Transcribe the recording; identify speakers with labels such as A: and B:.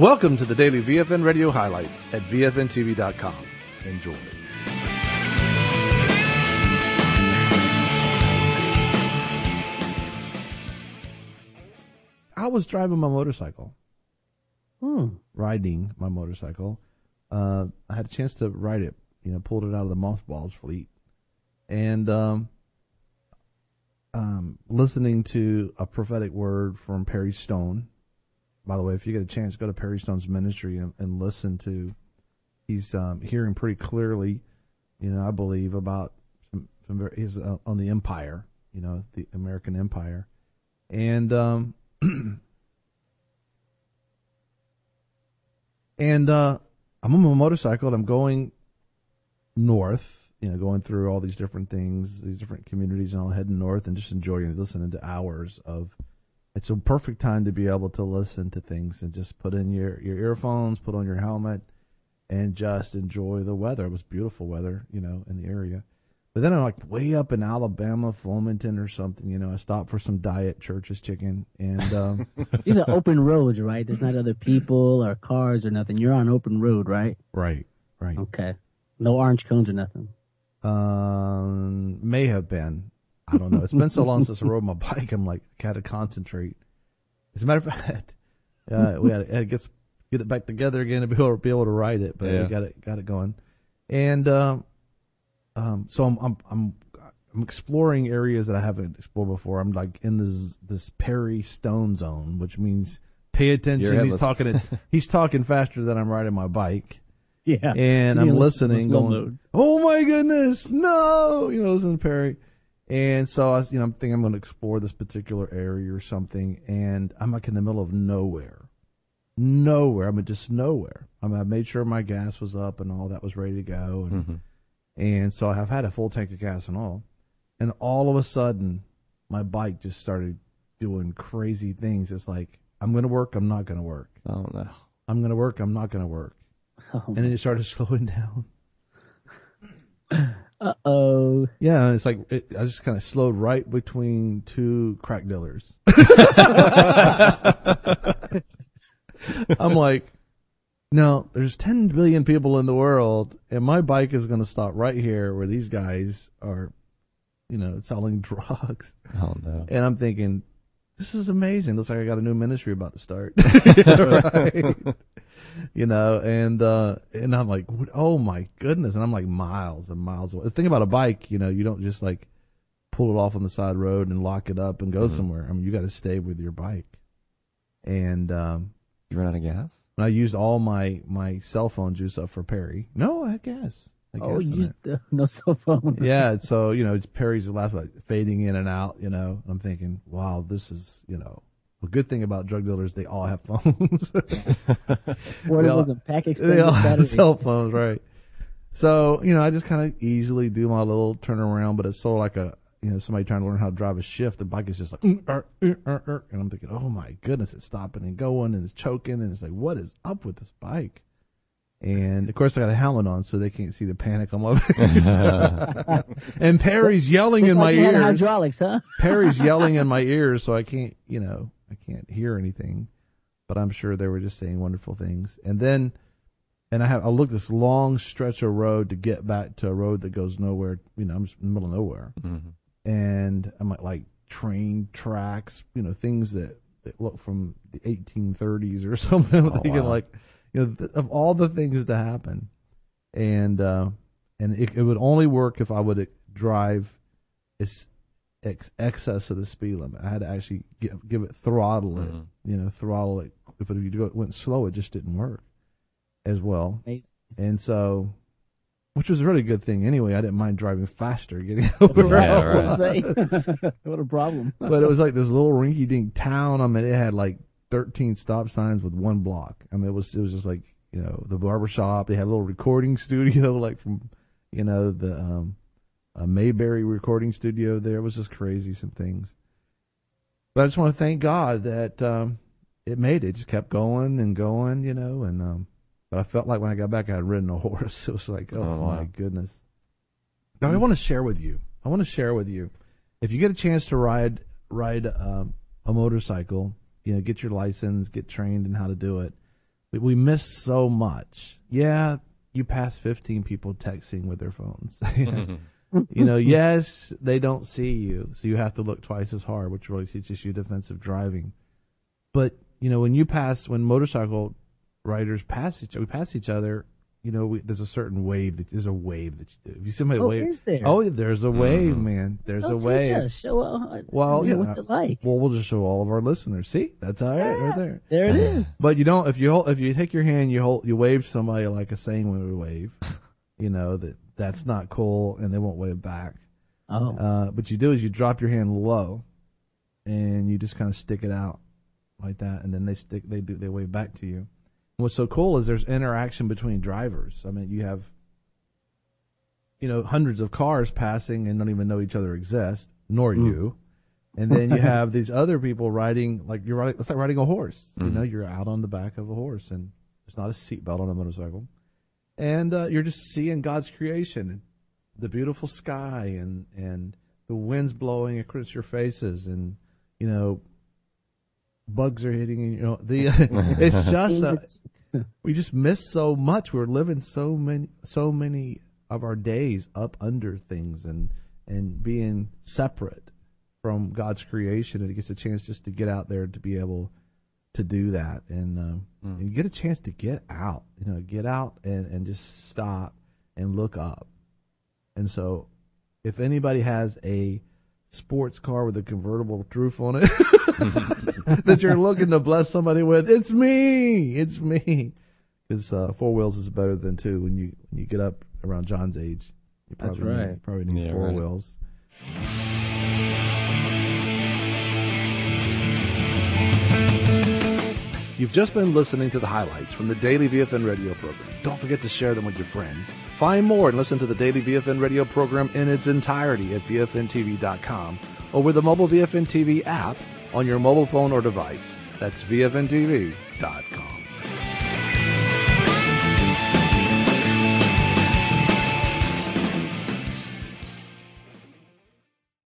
A: Welcome to the daily VFN radio highlights at VFNTV.com. Enjoy. I was driving my motorcycle, riding my motorcycle. I had a chance to ride it, pulled it out of the mothballs fleet, and listening to a prophetic word from Perry Stone. By the way, if you get a chance, go to Perry Stone's ministry and listen to. He's hearing pretty clearly, I believe, about he's on the empire, the American empire, and and I'm on my motorcycle and I'm going north, going through all these different things, these different communities, and I'm heading north and just enjoying it, listening to hours of. It's a perfect time to be able to listen to things and just put in your earphones, put on your helmet, and just enjoy the weather. It was beautiful weather, in the area. But then I'm like way up in Alabama, Flemington or something, I stopped for some diet Church's chicken. And
B: these are open roads, right? There's not other people or cars or nothing. You're on open road, right?
A: Right.
B: Okay. No orange cones or nothing.
A: May have been. I don't know. It's been so long since I rode my bike. I'm like, I had to concentrate. As a matter of fact, we had to get it back together again to be able to ride it. But we got it going. And so I'm exploring areas that I haven't explored before. I'm like in this Perry Stone zone, which means pay attention. He's talking faster than I'm riding my bike.
B: Yeah.
A: And I'm listening, going, oh my goodness, no, listen to Perry. And so I'm thinking I'm going to explore this particular area or something, and I'm like in the middle of nowhere. I mean, just nowhere. I made sure my gas was up and all that was ready to go, and so I've had a full tank of gas and all of a sudden, my bike just started doing crazy things. It's like, I'm going to work, I'm not going to work.
C: Oh no.
A: I'm going to work, I'm not going to work. And then it started slowing down.
B: Uh-oh.
A: Yeah, it's like I just kind of slowed right between two crack dealers. I'm like, no, there's 10 billion people in the world, and my bike is going to stop right here where these guys are, selling drugs.
C: Oh, no.
A: And I'm thinking, this is amazing. Looks like I got a new ministry about to start. Right? And I'm like, oh my goodness. And I'm like miles and miles away. The thing about a bike, you don't just like pull it off on the side road and lock it up and go somewhere. I mean, you got to stay with your bike. And,
C: you ran out of gas?
A: I used all my cell phone juice up for Perry. No, I had gas.
B: You used no cell phone.
A: Yeah. So, it's Perry's last, like fading in and out, I'm thinking, wow, this is, the good thing about drug dealers, they all have phones.
B: Or it was a pack extended
A: They all have
B: battery.
A: cell phones, right? So, I just kind of easily do my little turnaround, but it's sort of like somebody trying to learn how to drive a shift. The bike is just like, and I'm thinking, oh my goodness, it's stopping and going and it's choking, and it's like, what is up with this bike? And of course, I got a helmet on, so they can't see the panic on my face. And Perry's yelling in my ears.
B: Hydraulics, huh?
A: Perry's yelling in my ears, so I can't, I can't hear anything. But I'm sure they were just saying wonderful things. And then, I looked this long stretch of road to get back to a road that goes nowhere. I'm just in the middle of nowhere. Mm-hmm. And I'm at like train tracks, things that look from the 1830s or something. Wow. Of all the things to happen, and it would only work if I would drive excess of the speed limit. I had to actually give it throttle it, throttle it. If it went slow, it just didn't work as well.
B: Amazing.
A: And so, which was a really good thing anyway. I didn't mind driving faster, getting over.
C: Yeah, right.
B: What a problem.
A: But it was like this little rinky-dink town. I mean, it had like 13 stop signs with one block. I mean, it was just like, the barber shop. They had a little recording studio, like from, the Mayberry recording studio there. It was just crazy, some things. But I just want to thank God that it made it. Just kept going and going, but I felt like when I got back, I had ridden a horse. It was like, oh my goodness. Now, I want to share with you. If you get a chance to ride a motorcycle, get your license, get trained in how to do it. we miss so much. Yeah, you pass 15 people texting with their phones. Yes, they don't see you, so you have to look twice as hard, which really teaches you defensive driving. But, when motorcycle riders pass each other, there's a certain wave there's a wave that you do. If you see somebody wave,
B: is there?
A: oh, there's a wave, man. There's a wave.
B: Teach us. Show
A: Well,
B: what's it like?
A: Well, we'll just show all of our listeners. See, that's all right, right there.
B: There it is.
A: But you don't. If you take your hand, you wave somebody like a sane would wave. That's not cool, and they won't wave back.
B: Oh.
A: But you do is you drop your hand low, and you just kind of stick it out like that, and then they wave back to you. And what's so cool is there's interaction between drivers. I mean, you have hundreds of cars passing and don't even know each other exist, nor you. And then you have these other people riding, like it's like riding a horse. You're out on the back of a horse, and there's not a seatbelt on a motorcycle. And you're just seeing God's creation, the beautiful sky, and the winds blowing across your faces, and bugs are hitting you. It's just we just miss so much. We're living so many of our days up under things and being separate from God's creation, and it gets a chance just to get out there to be able to do that, and you get a chance to get out, get out and just stop and look up. And so, if anybody has a sports car with a convertible roof on it that you're looking to bless somebody with, it's me, because 4 wheels is better than 2. When you get up around John's age, you probably need 4 wheels. You've just been listening to the highlights from the Daily VFN radio program. Don't forget to share them with your friends. Find more and listen to the Daily VFN radio program in its entirety at VFNTV.com or with the mobile VFN TV app on your mobile phone or device. That's VFNTV.com.